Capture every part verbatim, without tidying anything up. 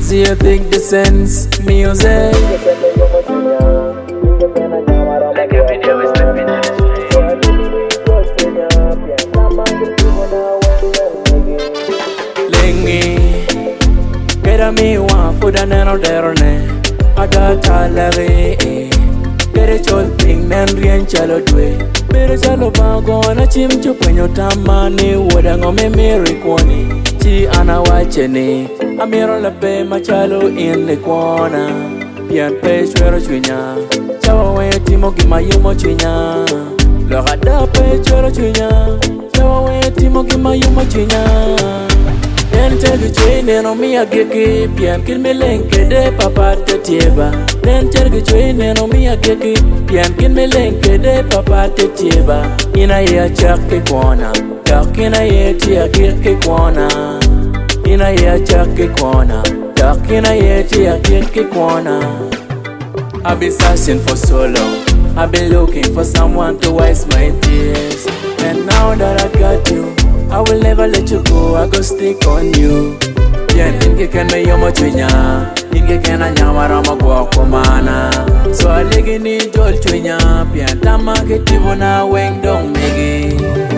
See you think the sense music. Like a video is slipping in the street. Lingi, get a me one food and then on there on it. I got talere, get a chol ping and rien chalo dwe. Pero chalo bago na chim chupenyo tamani woda ngome miri kwani. Chi ana wacheni, amiro lape machalo in the corner. Pian pe chwero chwinya, chawa we timo gimayumo chinya. Logada pe chwero chwinya, chawa we timo gimayumo chinya. Then tell you train no me a geki, pian kin me lenke de papa te tieba. Then tell you train no me a geki, pian kin me lenke de papa te tieba. Ina ya chakke kwana, dakina ye tia geki kwana. Ina ya chakke kwana, dakina ye tia geki kwana. I've been searching for so long, I've been looking for someone to waste my tears. And now that I got you, I will never let you go, I go stick on you. Bien, inge ken me yomo chwinya, inge ken a nyama rama kwa kumana. So I legi ni jol chwinya, bien tama ke tibo na weng dong megi.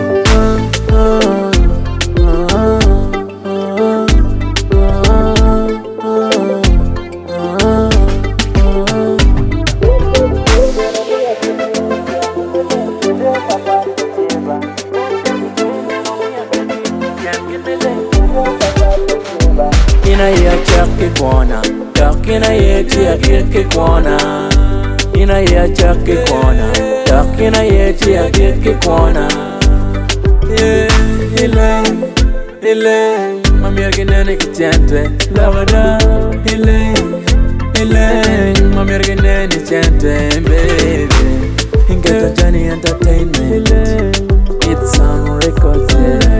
Ina ya chakke kwana, dakina ye tia geki kwana. Ina ya chakke kwana, dakina ye tia geki kwana. Yeah, ile, ile, mami arginene kichente, lavada. Ile, ile, mami arginene chente, baby. Ingeta Johnny Entertainment, it's some records. Yeah.